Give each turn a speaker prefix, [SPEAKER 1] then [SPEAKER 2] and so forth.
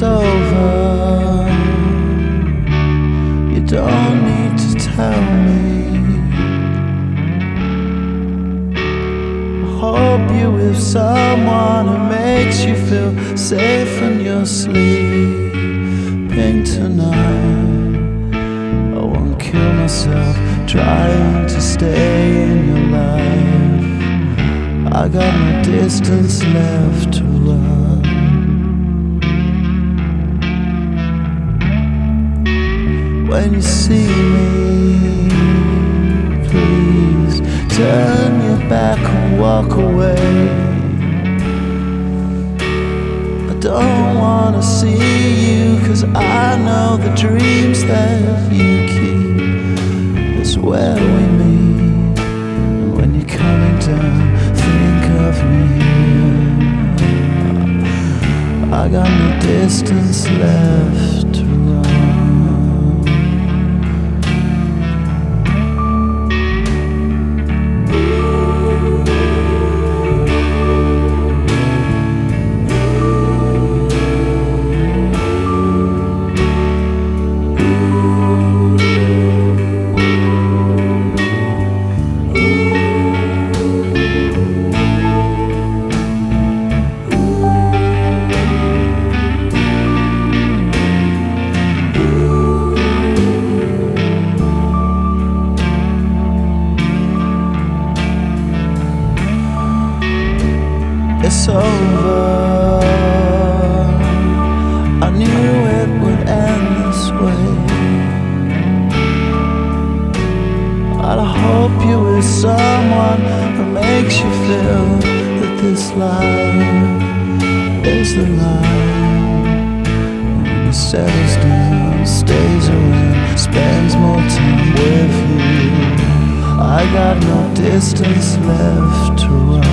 [SPEAKER 1] it's over. You don't need to tell me. I hope you're with someone who makes you feel safe when you're sleeping tonight. I won't kill myself trying to stay in your life. I got no distance left to run. When you see me, please turn your back and walk away. I don't wanna see you, 'cause I know the dreams that you keep is where we meet. And when you're coming down, think of me. I got no distance left to run. It's over. I knew it would end this way. And I hope you're with someone who makes you feel that this life is the life. And he settles down, stays around, spends more time with you. I got no distance left to run.